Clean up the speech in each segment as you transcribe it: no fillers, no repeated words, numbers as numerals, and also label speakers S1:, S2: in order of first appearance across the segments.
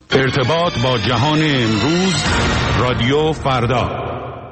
S1: ارتباط با جهان امروز، رادیو فردا.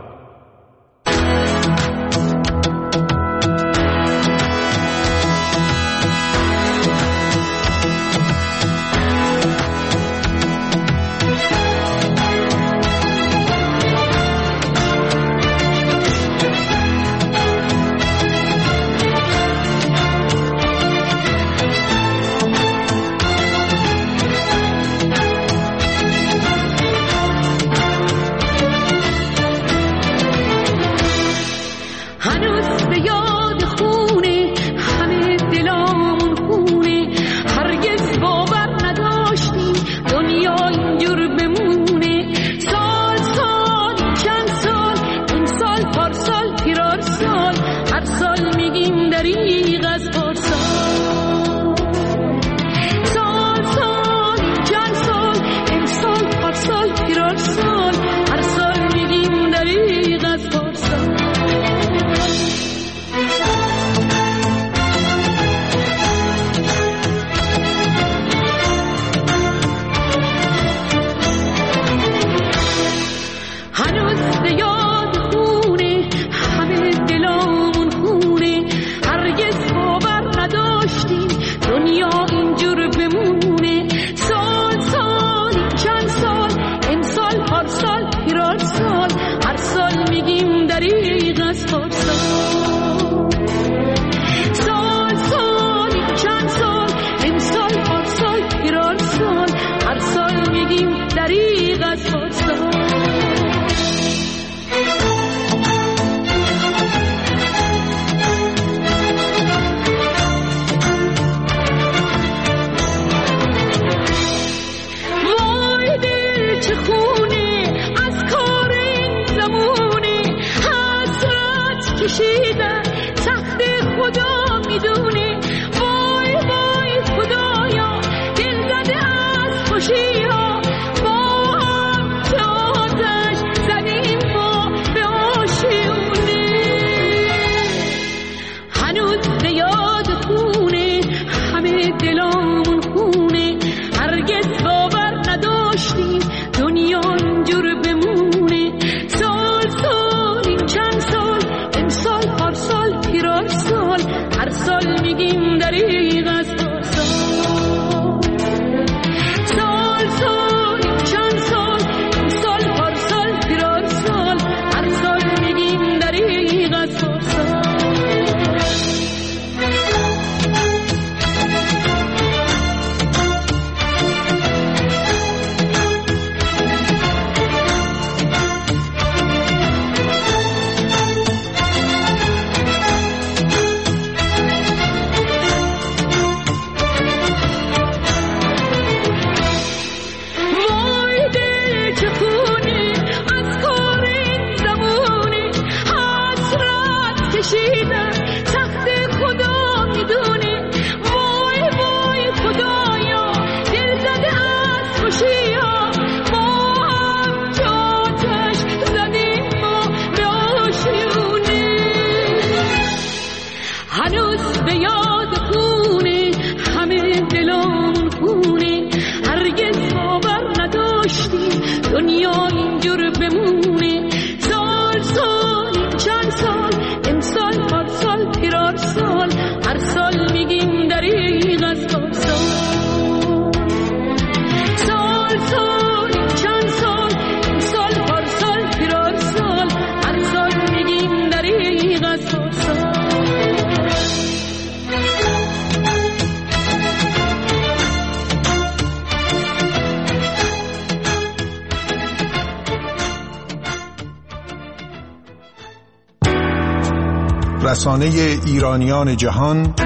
S2: رسانه ایرانیان جهان،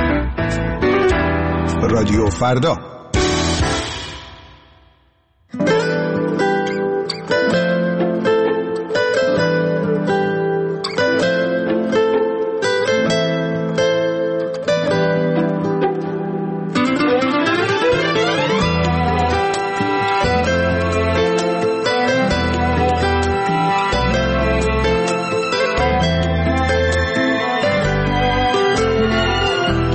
S2: رادیو فردا.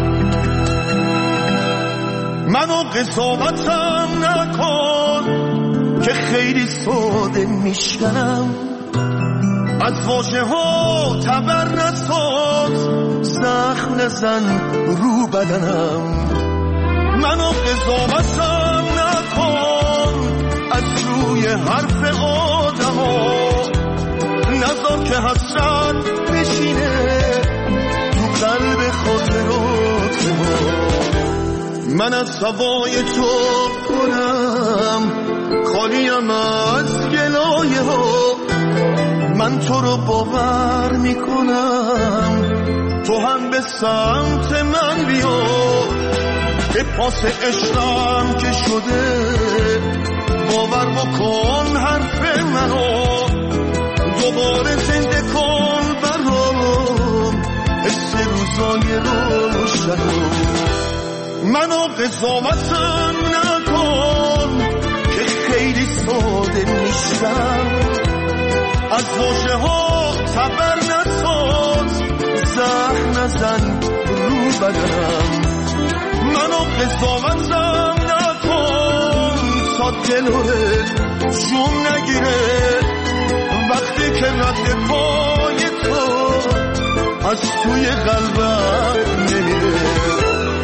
S3: قضاوتم نکن که خیلی ساده میشکنم. از واژه ها تبر نساز، زخم نزن رو بدنم. منو قضاوتم نکن از روی حرف آدم ها، نذار که حسرت بشینه تو قلب خاطرات ما. من از هوای تو کنم خالیم از گلایه ها. من تو رو باور میکنم، تو هم به سمت من بیا. به پاس عشقم که شده باور بکن حرف منو. دوباره زنده کن برام حس روزای روشنو. منو قضاوتم نکن که خیلی ساده میشم. از واژه ها تبر نساز، زخم نزن رو بدنم. منو قضاوتم نکن تا دلوه جون نگیره وقتی که رد پای تو از توی قلبم نمیره.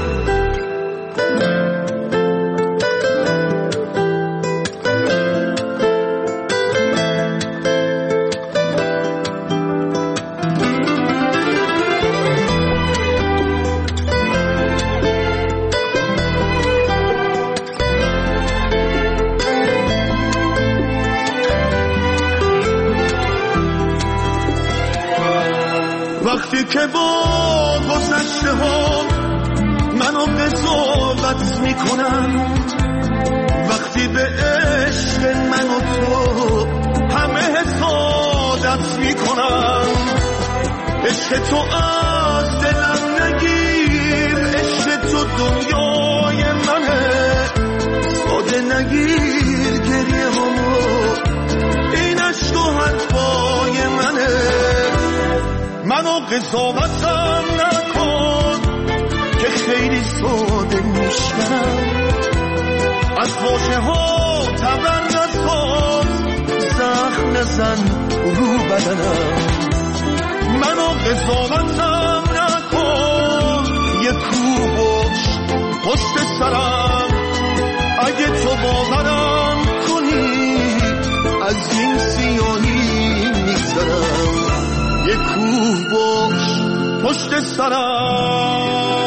S3: وقتی که با گذشته ها منو قضاوت میکنن، وقتی به عشق من و تو همه حسادت میکنن. عشق تو از دلم نگیر، عشق تو دنیای منه. ساده نگیر گریه همو، این عشق و حرفای منه. منو قضاوتم نکن که خیلی ساده میشکنم. از واژه ها تبر نساز، زخم نزن رو بدنم. منو قضاوتم نکن، یه کو باش پشت سرم. اگه تو باورم کنی از این سیاهی میگذرم. یه کوه باش پشت سرم.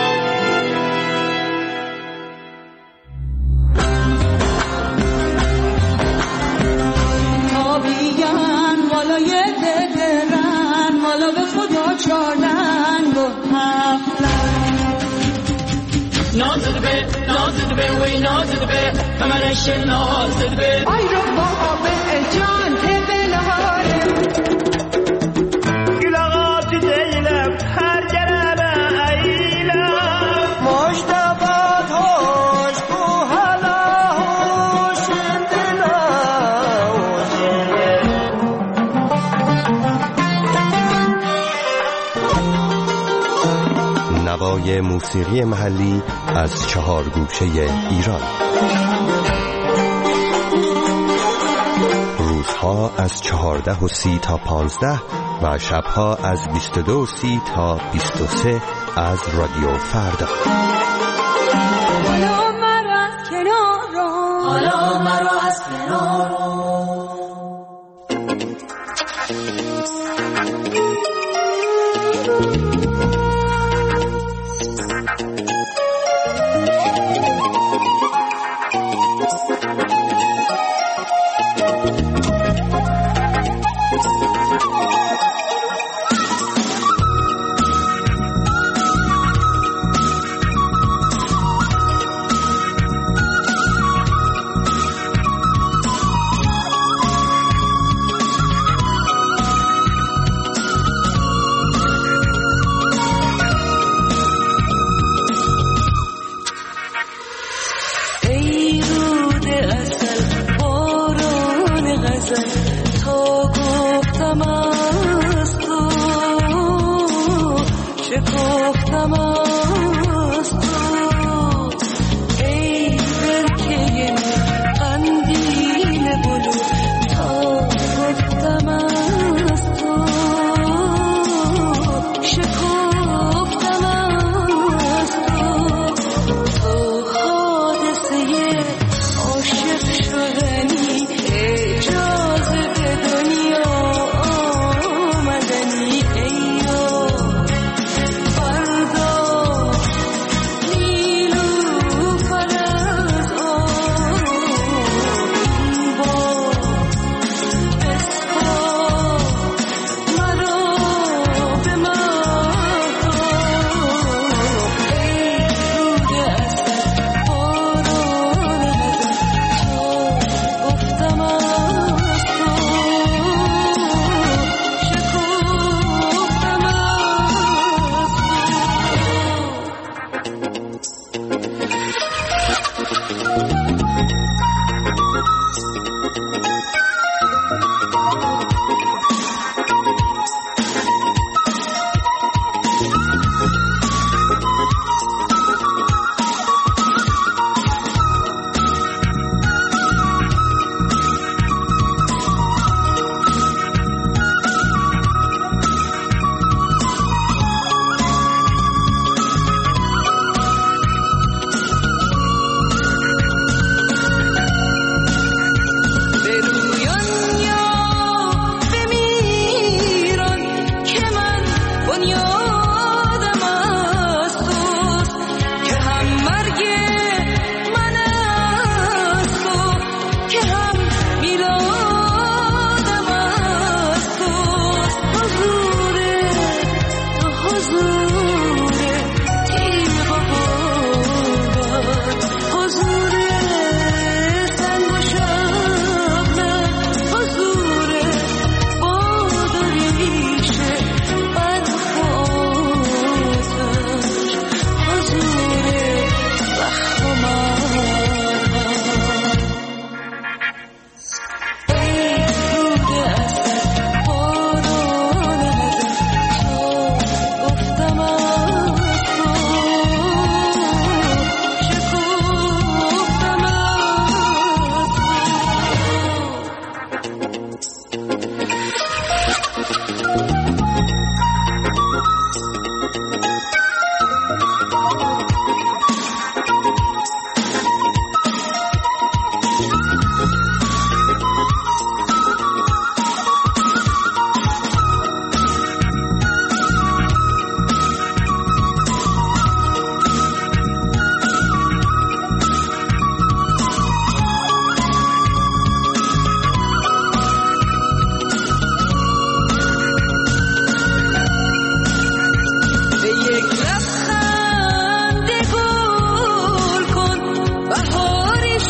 S4: تابیان والا یه دلرن، والا به خدا چارن با هفلن. نازد به وی نازد به همانش نازد به آی رو با به جان تبل هاره
S5: نوای موسیقی محلی از 4 گوشه ایران. روزها از 14:30 تا 15 و شبها از 22:30 تا 23 از رادیو فردا.
S4: حالا مرا از کنار رو، حالا مرا از کنار رو.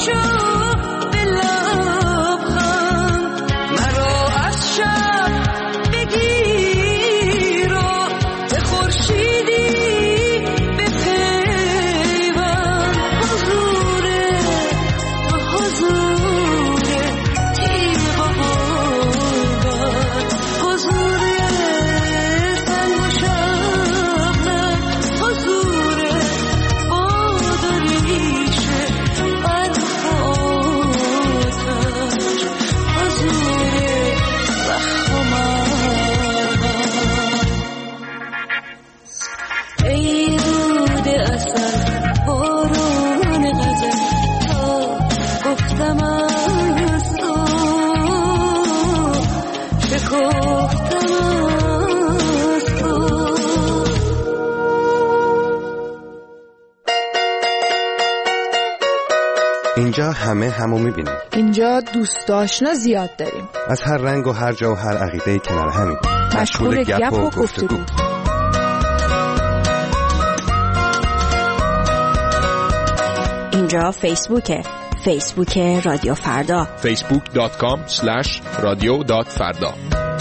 S5: اینجا همو میبینیم.
S6: اینجا دوست آشنا زیاد داریم،
S5: از هر رنگ و هر جا و هر عقیده کنار همین،
S6: مشغول گپ و گفتگو.
S7: اینجا فیسبوک رادیو فردا،
S8: facebook.com/radio.farda.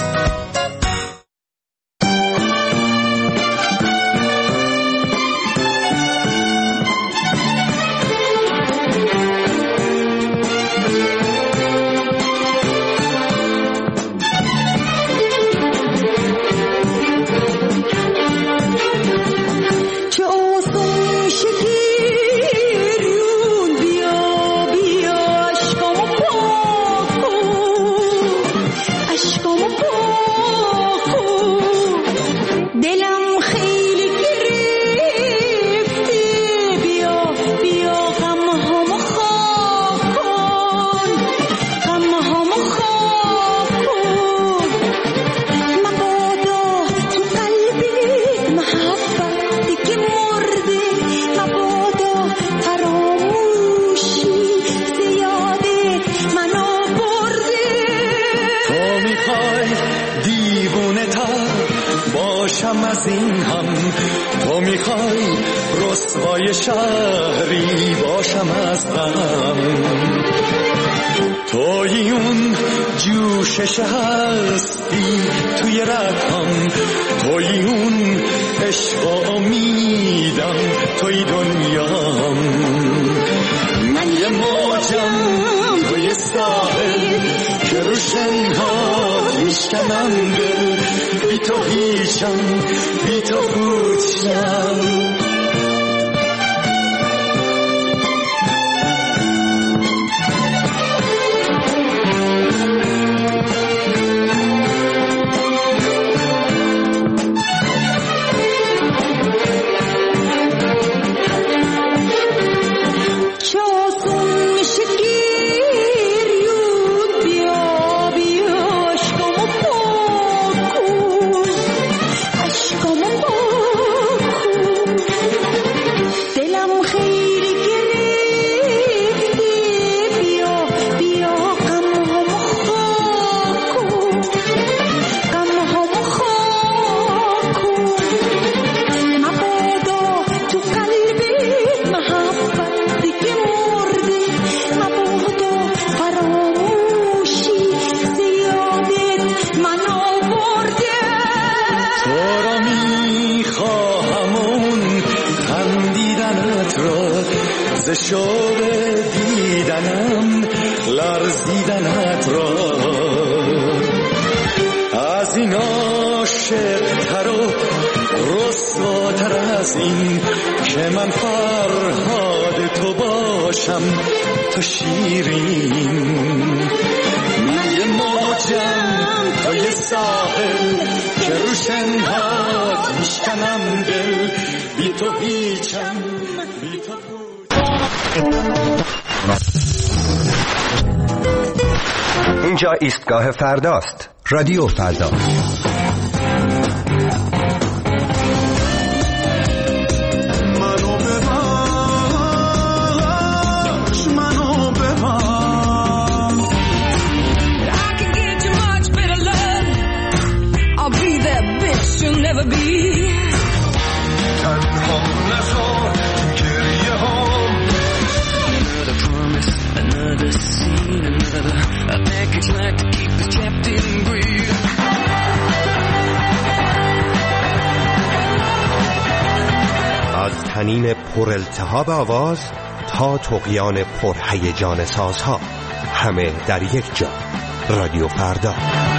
S3: شهری باشم از غم، توی اون جوشش هستی توی رگم، توی اون عشق و امیدم توی دنیام. من یه موجم توی ساحل که رو شنها میشکنم دل، بی تو هیچم بی تو پوچم. شوق دیدنم لرزیدنت را، از این عاشق‌تر و رسواتر از این که من فرهاد تو باشم تو شیرین. من یه موجم تو یه ساحل که رو شنهات میشکنم دل، بی تو هیچم بی تو
S5: اینجا ایستگاه فرداست، رادیو فردا.
S3: Another scene, another package like to keep us trapped in greed.
S5: از طنین پر التهاب آواز تا طغیان پر هیجان سازها، همه در یک جا. رادیو فردا.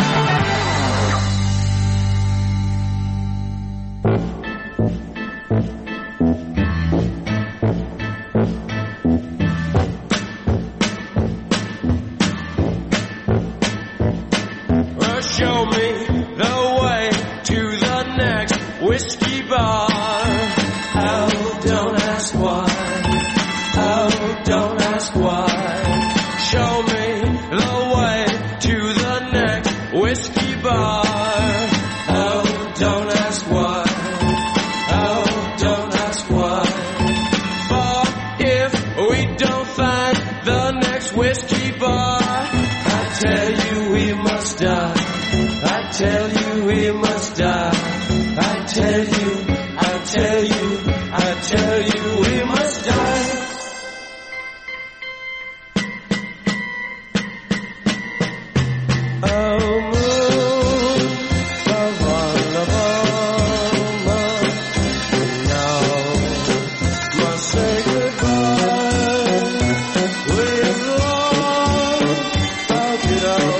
S3: Show me the way to the next whiskey bar. Oh, don't ask why. Oh, don't ask why. Show me the way to the next whiskey bar. Oh, don't ask why. Oh, don't ask why. For if we don't find the next whiskey bar, I tell you we must die. I tell you we must die. I tell you, I tell you, I tell you we must die. Oh, moon, love on the ball, now must say goodbye. We've lost our kiddo.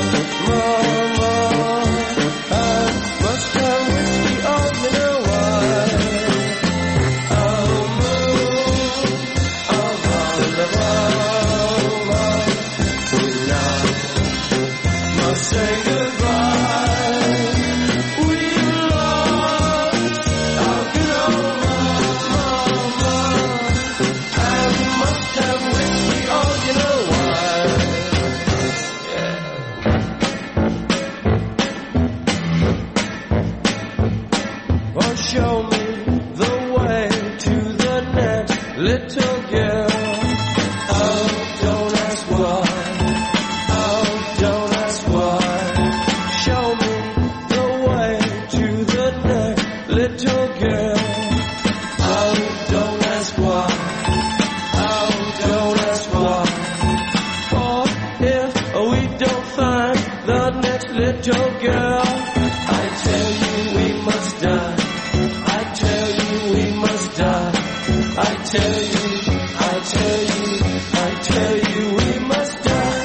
S3: Show me the way to the next little girl. Oh, don't ask why. Oh, don't ask why. Show me the way to the next little girl. Oh, don't ask why. Oh, don't ask why. For if we don't find the next little girl, I tell you we must die. I tell you we must die. I tell you, I tell you, I tell you we must die.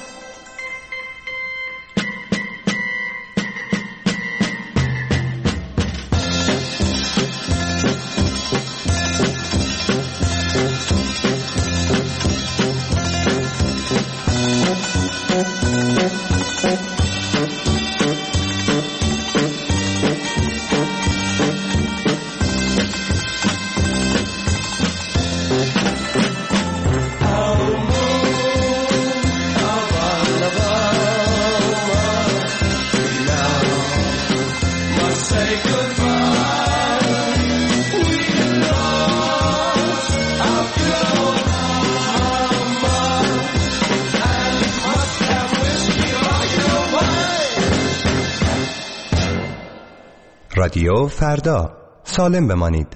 S5: رادیو فردا. سالم بمانید.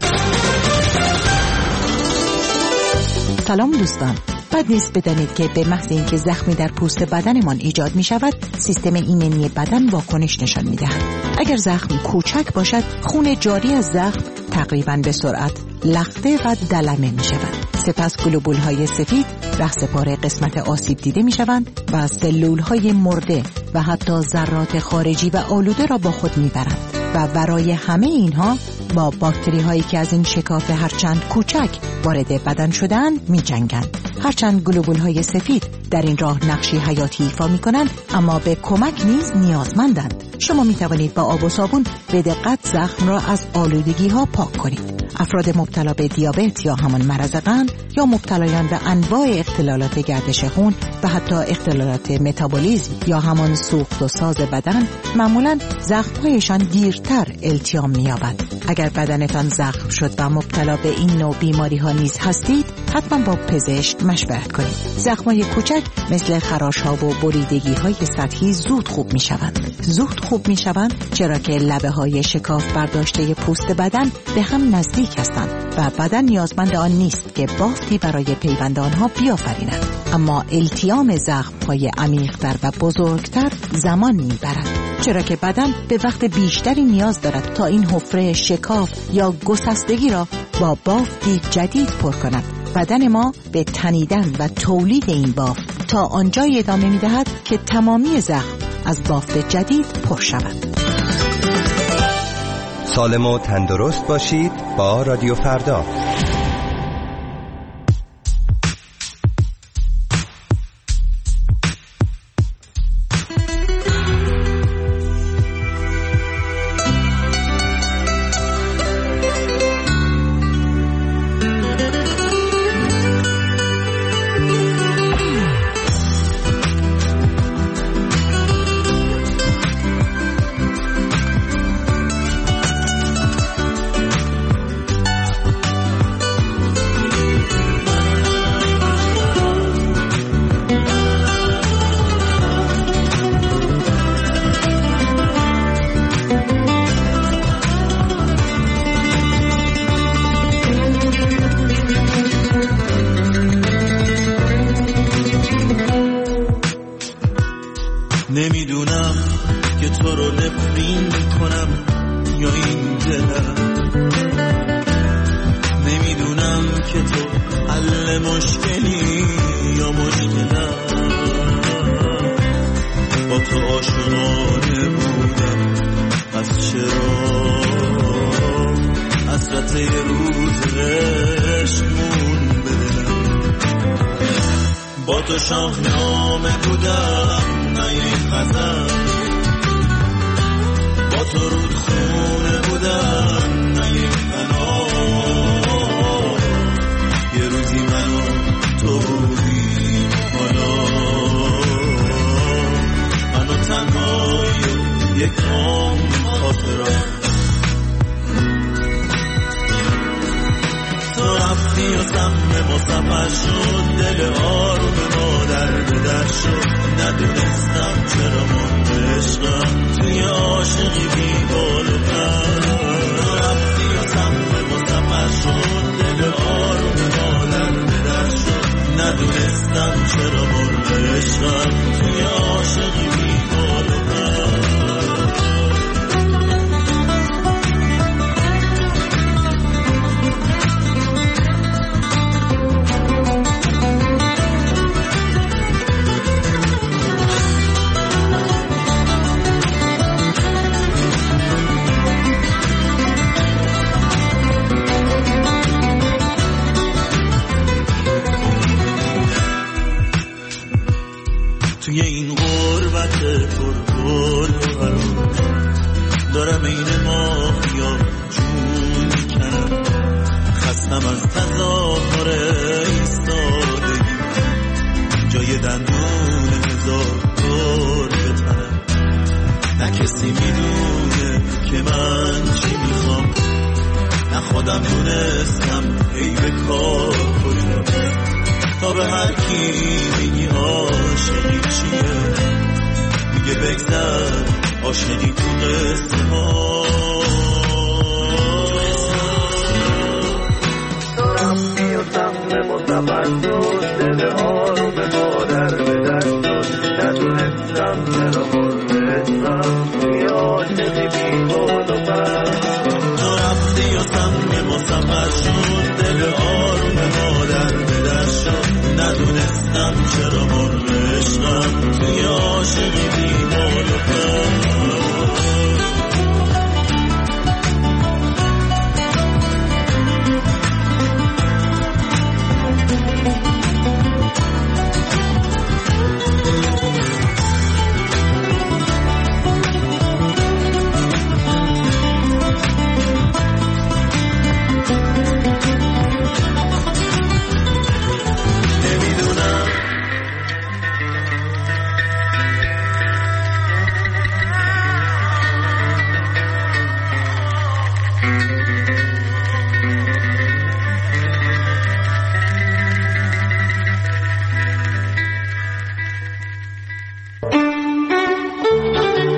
S7: سلام دوستان. بد نیست بدانید که به محض اینکه زخمی در پوست بدنمان ایجاد می شود، سیستم ایمنی بدن واکنش نشان می دهد. اگر زخم کوچک باشد، خون جاری از زخم تقریباً به سرعت لخته و دلمه می شود. سپس گلوبول های سفید رهسپار قسمت آسیب دیده می شوند و سلول های مرده و حتی ذرات خارجی و آلوده را با خود می برند و برای همه اینها با باکتری هایی که از این شکاف هرچند کوچک وارد بدن شدن می جنگند. هرچند گلوبول های سفید در این راه نقشی حیاتی ایفا می کنند، اما به کمک نیز نیازمندند. شما می توانید با آب و صابون به دقت زخم را از آلودگی ها پاک کنید. افراد مبتلا به دیابت یا همان مرض قند یا مبتلایان به انواع اختلالات گردش خون و حتی اختلالات متابولیسم یا همان سوخت و ساز بدن معمولاً زخم‌هایشان دیرتر التیام می‌یابد. اگر بدنتان زخم شد و مبتلا به این نوع بیماری‌ها نیز هستید، حتما با پزشک مشورت کنید. زخم‌های کوچک مثل خراش‌ها و بریدگی‌های سطحی زود خوب می‌شوند. چرا که لبه‌های شکاف برداشته پوست بدن به هم نزدیک نازک هستند و بدن نیازمند آن نیست که بافتی برای پیوند آنها بیافریند. اما التیام زخم‌های عمیق‌تر و بزرگتر زمان می‌برد، چرا که بدن به وقت بیشتری نیاز دارد تا این حفره شکاف یا گسستگی را با بافتی جدید پر کند. بدن ما به تنیدن و تولید این بافت تا آنجایی ادامه می‌دهد که تمامی زخم از بافت جدید پر شود.
S5: سالم و تندرست باشید با رادیو فردا.
S3: نمیدونم که تو رو نفرین کنم یا این دلم، نمیدونم که تو حل مشکلی یا مشکلم. با تو آشنانه بودم، پس چرا حسرت روز عشقمون بدلم. با تو شاهنامه بودم نه یک غزل، با تو رودخونه بودم نه یک بنا. یه روزی منو تو بودی، حالا منو تنهایی و یک عمر خاطرم. تو رفتی و سهم ما سفر شد، دل آروم ما در به در شد. ندونستم چرا من عشقم توی عاشقی بی بال و پر. تو رفتی و سهم ما سفر شد، دل آروم ما در به در شد. ندونستم چرا من عشقم توی عاشقی بی بال و پر. توی این غربت پرگل و حرام دارم این ماهیا جون میکنم. خستم از تظاهر ایستادگی، جای دندون هزار دور بتنم. نه کسی میدونه که من چی میخوام، نه خودم دونستم ای به کار کجاست. تا به هر کی میگی عاشقی چیه، میگه بگذر عاشقی تو قصه ها. تو رفتی و سهم ما سفر شد، دل آروم ما در به در شد. ندونستم چرا مرسم توی عاشقی بی بال و پر. تو رفتی و سهم ما سفر شد، دل آروم ما در به در شد. ندونستم چرا مرد عشقم توی عاشقی بی بال و پر.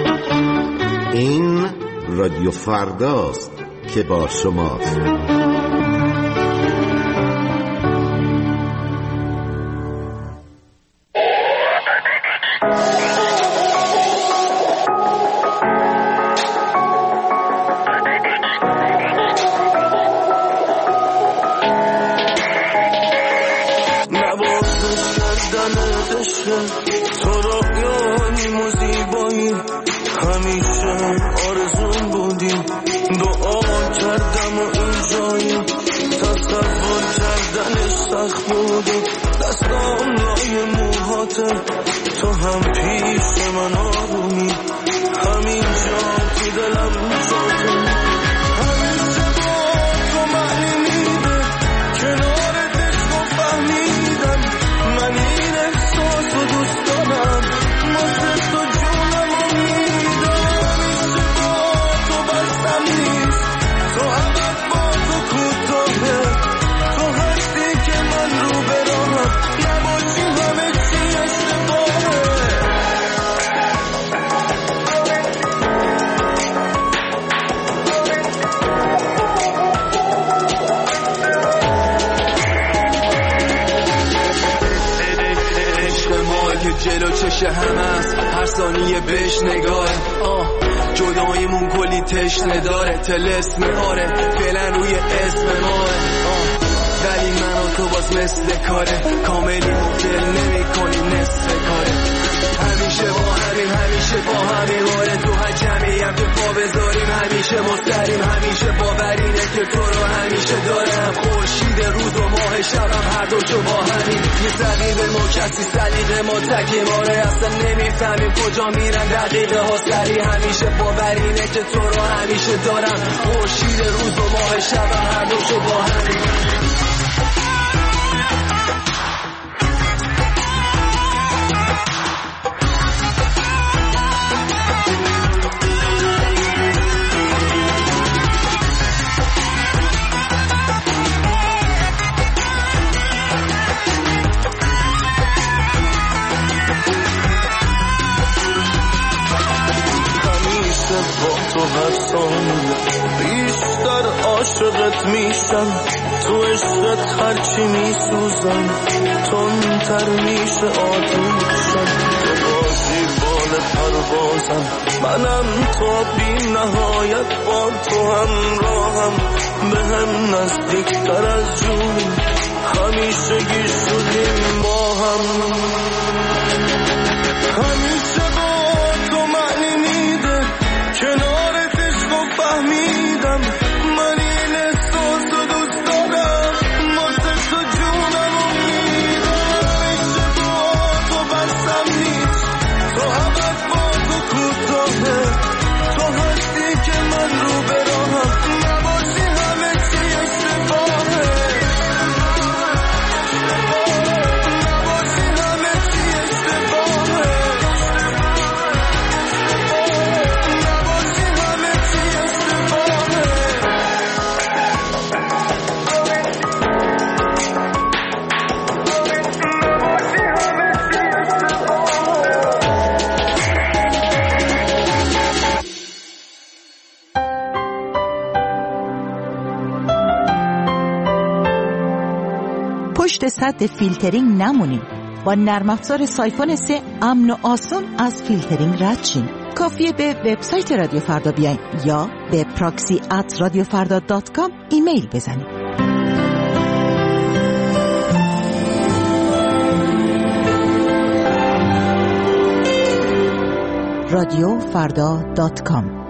S8: رادیو فرداست که با شماست.
S3: تو رویایی و زیبایی همیشه آرزون بودی دعا کردم و اینجایی تصور کردنش سخت بود دستام لای موهاته تو هم پیش من آرومی همینجا تو دلم جاته همیشه با تو معنی میده کنارتش رو فهمیدم من این احساس رو دوست دارم واسه تو جونم رو میدم همیشه با تو بستم نیست تو عبد با تو کوتاهه تو هستی که من رو براهم نباشی همه چی اشتباهه
S8: جلو چشه همه است هر ثانیه بهش نگاه جداییمون کلی تشنه داره تلسم آره فعلا روی اسم ماه ولی من و تو باز مثل کاره کاملی مدل نمی کنی نصف کاره همیشه با همین همیشه با همین واره تو هر جمعیم تو پا بذاریم همیشه مستریم همیشه باورینه که تو رو همیشه دارم خورشید روز و ماه شبم هر دوشو با همین یه سقیب ما کسی سلیقه ما تکیم آره اصلا نمیفهمیم کجا میرن دقیقه ها سری همیشه باورینه که تو رو همیشه دارم خورشید روز و ماه شبم هر دوشو با همین
S3: تو هر ثانیه بیشتر عاشقت میشم تو عشقت هرچی میسوزم تندتر میشه آتوشم تو بازی بال پروازم منم تا بی نهایت با تو همراهم به هم نزدیکتر از جون همیشه گیر شدیم با هم همیشه با تو معنی میده کنارتش رو فهمیدم من این احساس رو دوست دارم واسه تو جونم رو میدم همیشه با تو بستم نیست تو عبد با تو کوتاهه تو هستی که من رو براهم نباشی همه چی اشتباهه نباشی همه چی اشتباهه
S7: پشت سد فیلترینگ نمونیم. با نرم افزار سایفون 3 امن و آسان از فیلترینگ رد شین. کافیه به وبسایت رادیو فردا بیاین یا به proxy@radiofarda.com ایمیل بزنید. radiofarda.com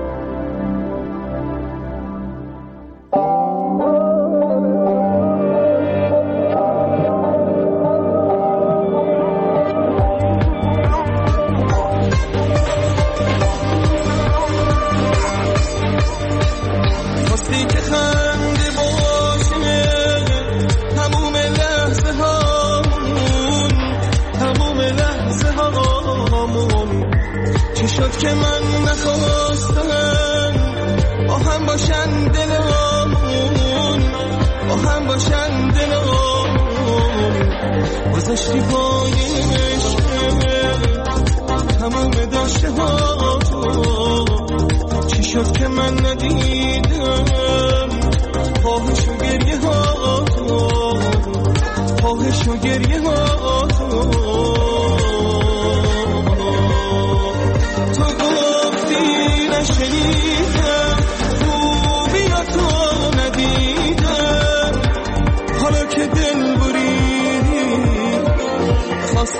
S3: شد که من نخواستم با هم باشن دلمون با هم باشن دلمون گذاشتی پای عشق تمام داشته ها چی شد که من ندیدم خواهش و گریه ها خواهش و گریه ها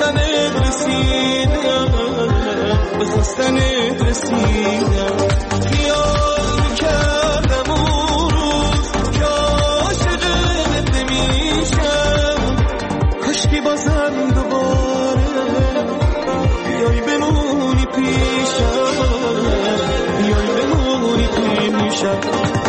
S3: خواستنت رسیدم، به خواستنت رسیدم. خیال میکردم اون روز که عاشقت نمیشم، کاشکی بازم دوباره بیای بمونی پیشم، بیای بمونی پیشم.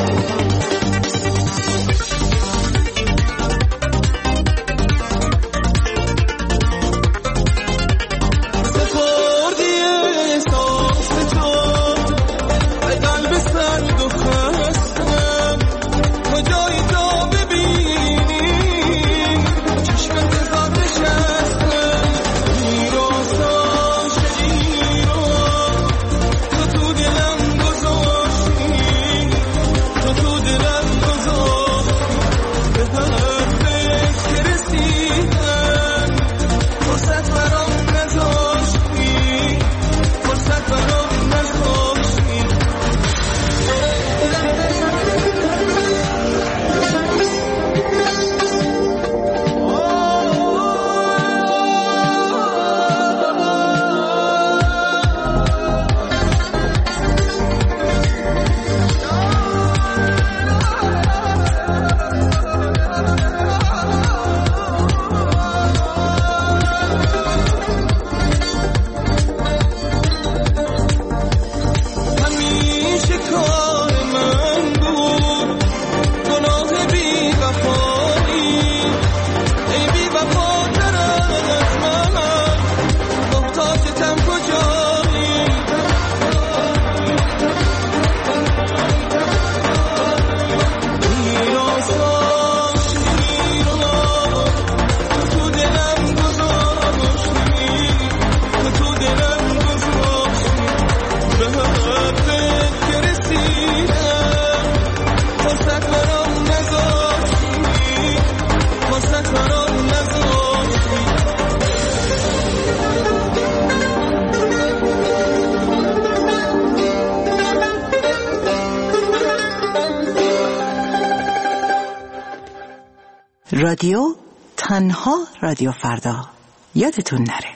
S7: رادیو تنها رادیو فردا، یادتون نره.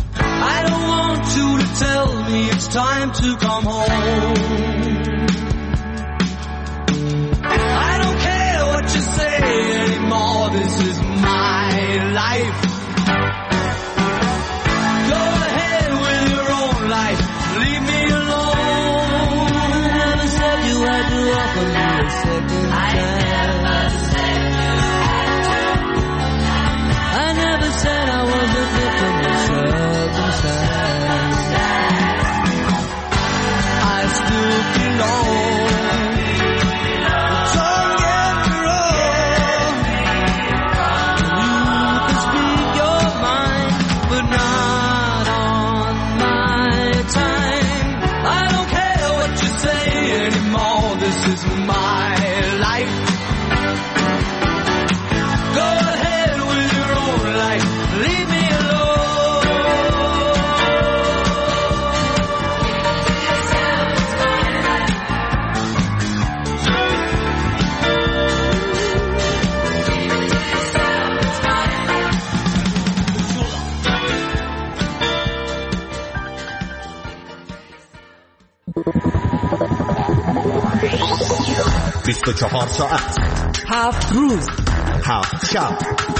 S3: Time to come home. for me a second time. I never said I was a victim of circumstance. I still belong. Don't get me wrong. You can speak your mind, but not on my time. I don't care what you say anymore. This is my life. Go ahead with your own life. Leave me
S5: alone. 24 ساعت
S6: 7 روز
S5: 7 شب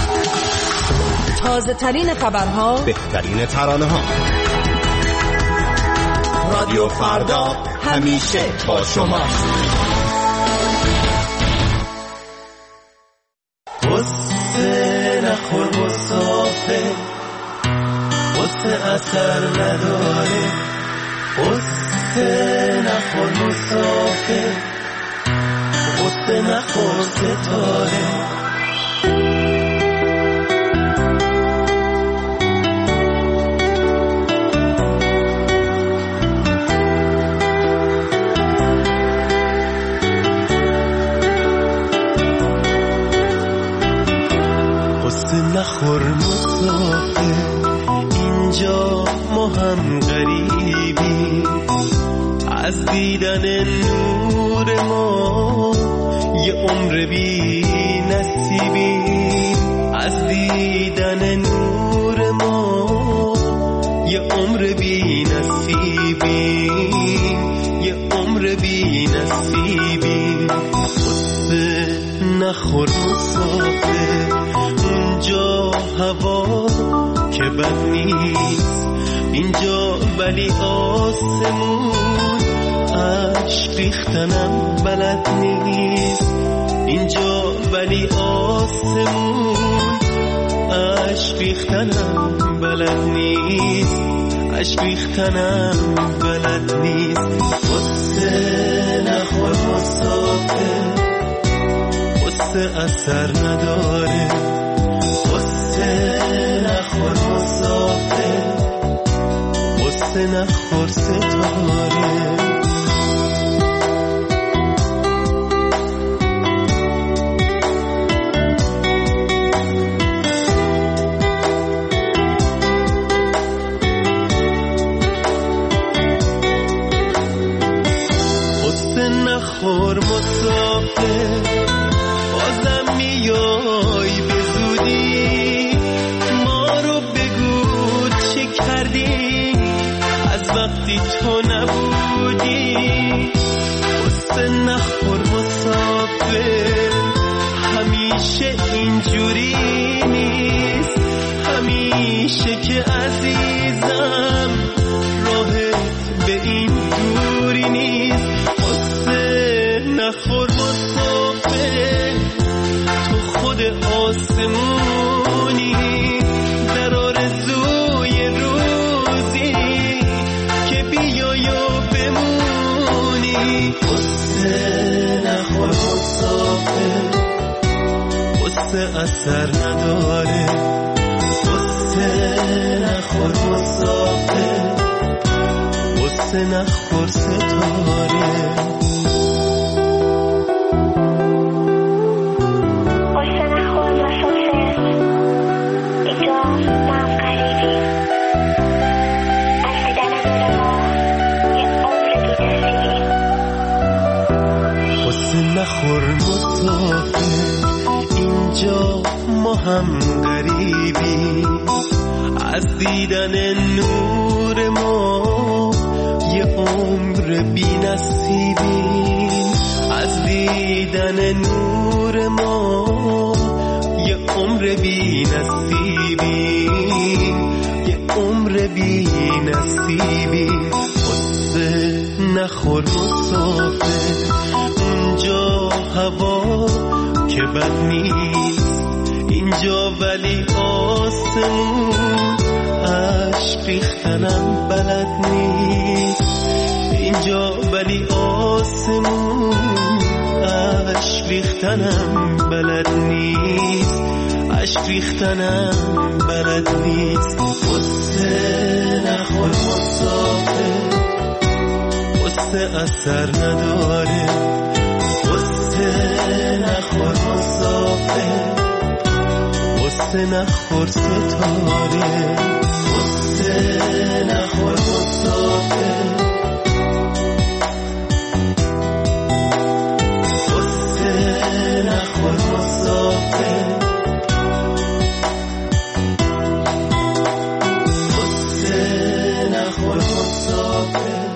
S6: تازه ترین خبرها،
S5: بهترین ترانه ها. رادیو فردا همیشه با شماست.
S3: قصه نخور مسافر، قصه اثر نداره. قصه نخور مسافر، قصه نخور ستاره. نخور مسافر، اینجا ما هم غریبی. از دیدن نور ما یه عمر بی نصیبی. از دیدن نور ما یه عمر بی نصیبی. یه عمر بی نصیبی. قصه نخور مسافر، اینجا هوا که بد نیست. اینجا ولی آسمون عشق ریختنم بلد نیست. اینجا ولی آسمون عشق ریختنم بلد نیست. عشق ریختنم بلد نیست. قصه نخور مسافر، قصه اثر نداره. قصه نخور مسافر، قصه نخور ستاره. قصه نخور مسافر، بازم میای به زودی. ما رو بگو چه کردی از وقتی تو نبودی. قصه نخور مسافر، همیشه اینجوری نیست. همیشه که عزیزم راهت به این دوری نیست. قصه نخور مسافر، تو خود آسمونی. در آرزوی روزی که بیای و بمونی. قصه نخور مسافر، قصه اثر نداره. قصه نخور مسافر، قصه نخور ستاره. نخور مسافر، اینجا ما هم غریبی. از دیدن نور ما یه عمر بی نصیبی. از دیدن نور ما یه عمر بی نصیبی. یه عمر بی نصیبی. قصه نخور مسافر، اونجا
S9: هوا که بد نیست اینجا، ولی آسمون عشق ریختنم بلد نیست اینجا، ولی آسمون عشق ریختنم بلد نیست، عشق ریختنم بلد نیست. قصه نخور مسافر، قصه اثر نداره، قصه نخور مسافر، قصه نخور ستاره، قصه نخور مسافر، قصه نخور مسافر، قصه نخور مسافر.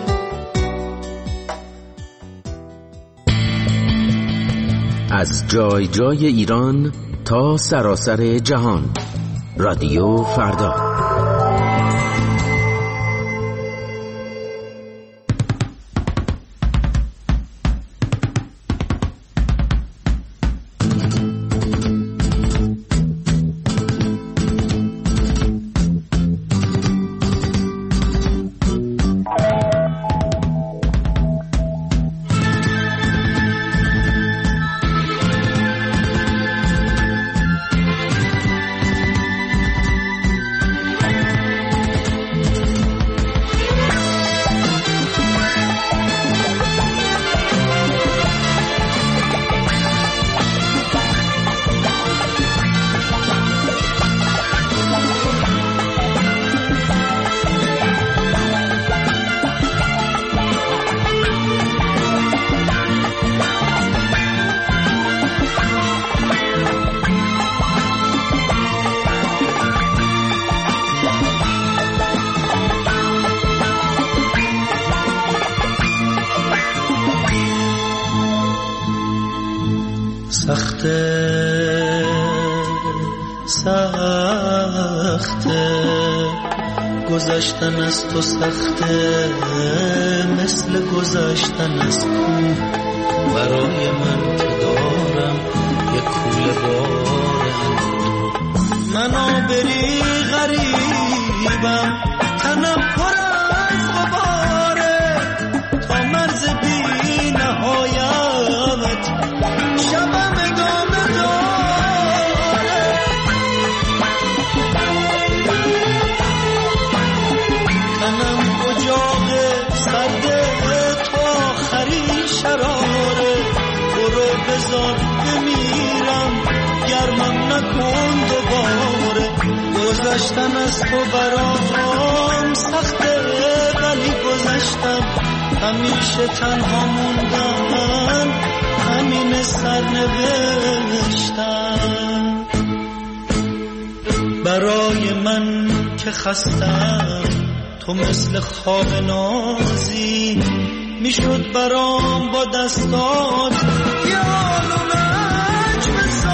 S10: از جای جای ایران تا سراسر جهان، رادیو فردا.
S9: سخته گذشتن از تو، سخته مثل گذشتن از کوه. برای من که دارم یک کوله بارم، من آبری غریبم، تنم پر از غباره، تا مرز بی نهایت شبم ادامه داره. تنم اجاق سرده تو آخری شراره، برو بذار بمیرم گرمم نکن دوباره. گذشتن از تو برام سخته، ولی گذشتم، همیشه تنها موندن همین سرنوشتم. برای من که خستم تو مثل خواب نازی، میشد برام با دستات یالو نجم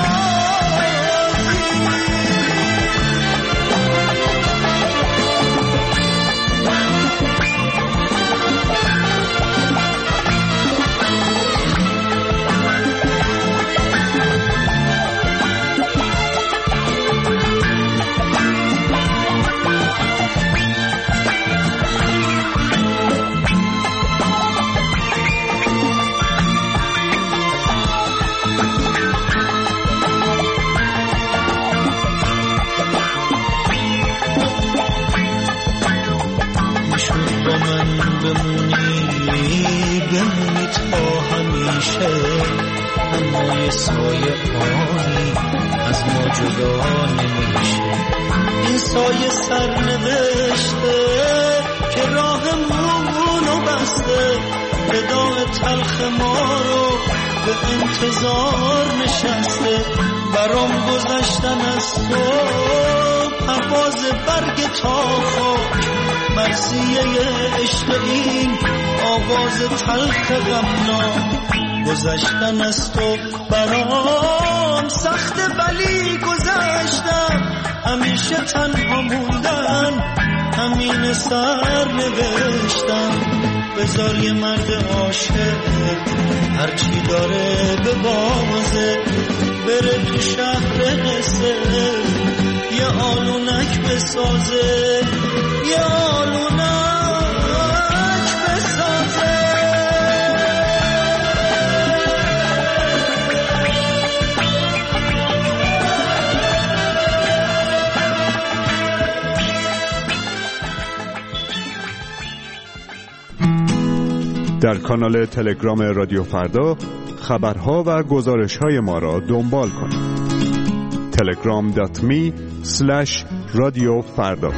S9: بمونی تا همیشه، اما یه سایه آنی از ما جدا نمیشه. این سایه سرنوشته که راهمونو بسته، وداع تلخ ما رو به انتظار نشسته. برام گذشتن از تو پرواز برگ تا خاک، مرثیه عشق این آواز تلخ غمناک. گذشتن از تو برام سخته، ولی گذشتم، همیشه تنها موندن همین سرنوشتم. بذار یه مرد عاشق هرچی داره به بازه بره تو شهر قصه یه آلونک بسازه یه آلونک بسازه.
S2: در کانال تلگرام رادیو فردا خبرها و گزارش‌های ما را دنبال کنید. telegram.me/رادیو فردا.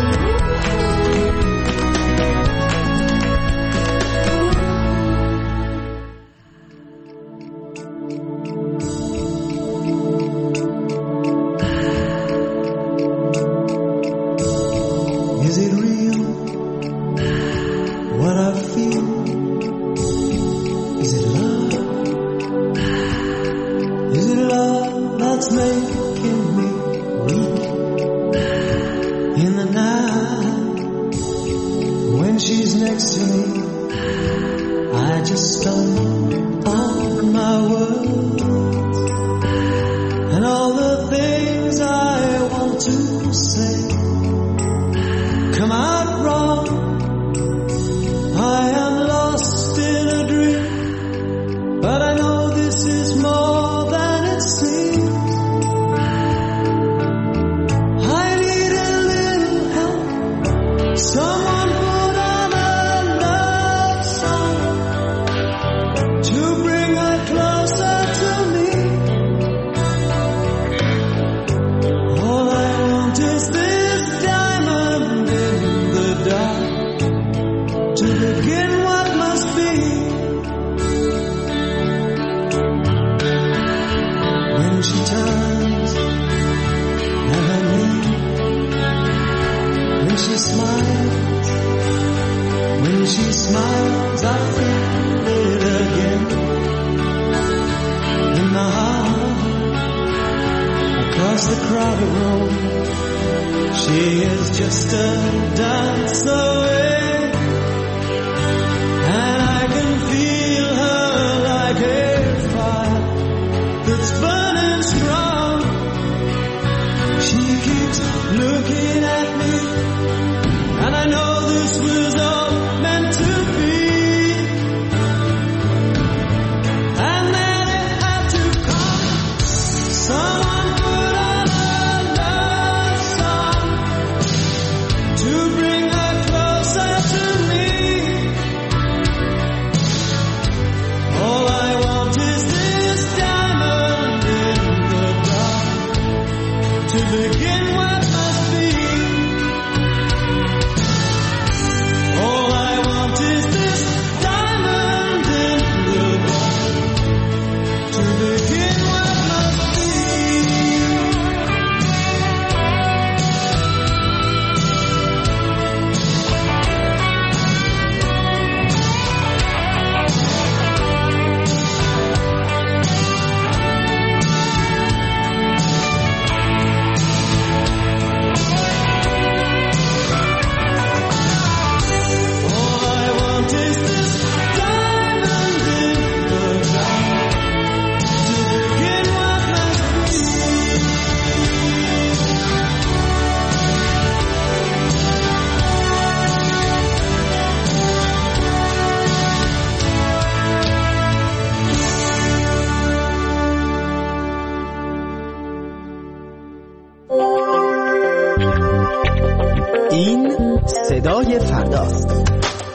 S11: این صدای فرداست.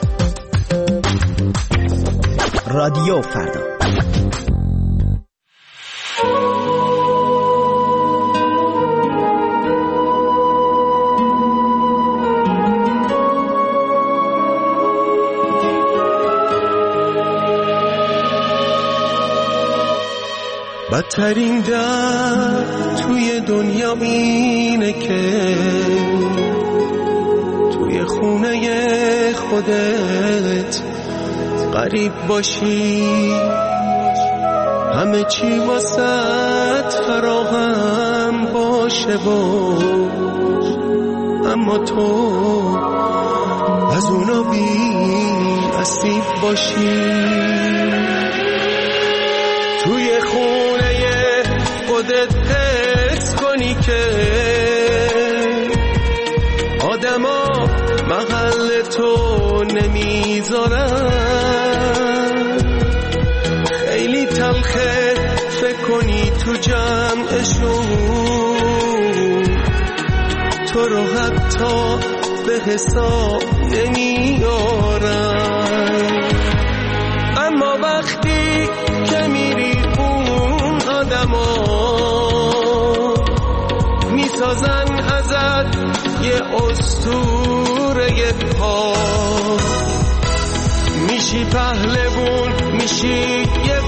S11: رادیو فردا.
S12: بدترین درد توی دنیا اینه که توی خونه خودت غریب باشی، همه چی واسط فراهم باشه و اما تو از اونا بی اسیب باشی، توی خونه خودت حس کنی که آدما محل تو نمیذارن. خیلی تلخه فکر کنی تو جمعشون تو رو حتی به حساب نمیارن. اما وقتی که میری اون آدما میسازن ازت یه اسطوره پا، میشی پهلوون، میشی یه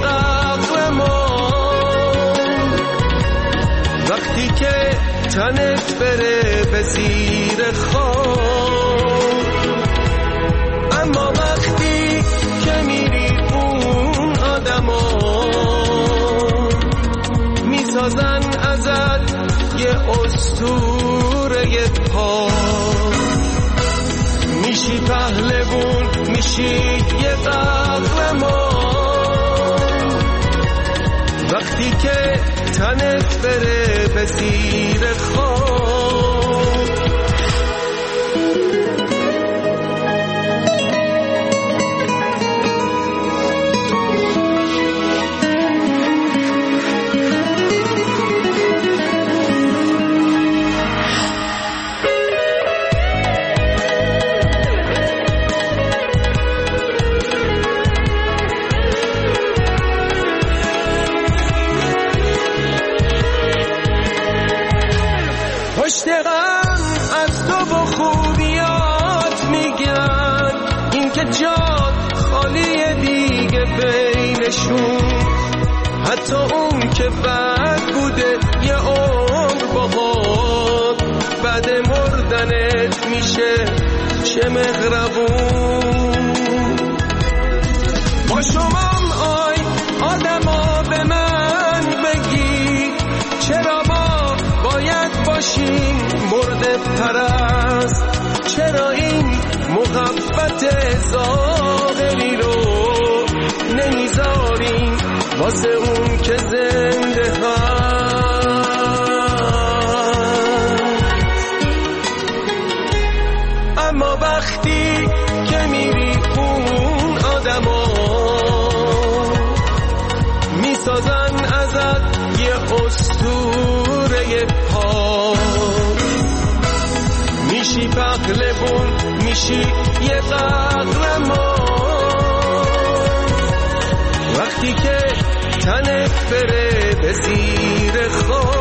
S12: قهرمان. وقتی که تنت بره به زیر خاک، اما وقتی که میری اون آدما میسازن ازت یه اسطوره پا، میشی پهلوون، میشی یه قهرمان. وقتی که تنت بره به زیر خاک. از تو با خوبیات میگن، این که جات خالی دیگه بینشون. حتی اون که بد بوده یه عمر باهات، بعد مردنت میشه چه مغربون. با شمام آی آدما به من بگی، چرا ما باید باشیم مرد پرست؟ چرا این محبت ظاهری رو نمیذاریم واسه اون که زنده هست؟ اما وقتی که میری اون آدما میسازن ازت یه اسطوره پا، میشی پهلوون، میشی یه قهرمان. وقتی که تنت بره به زیر خاک.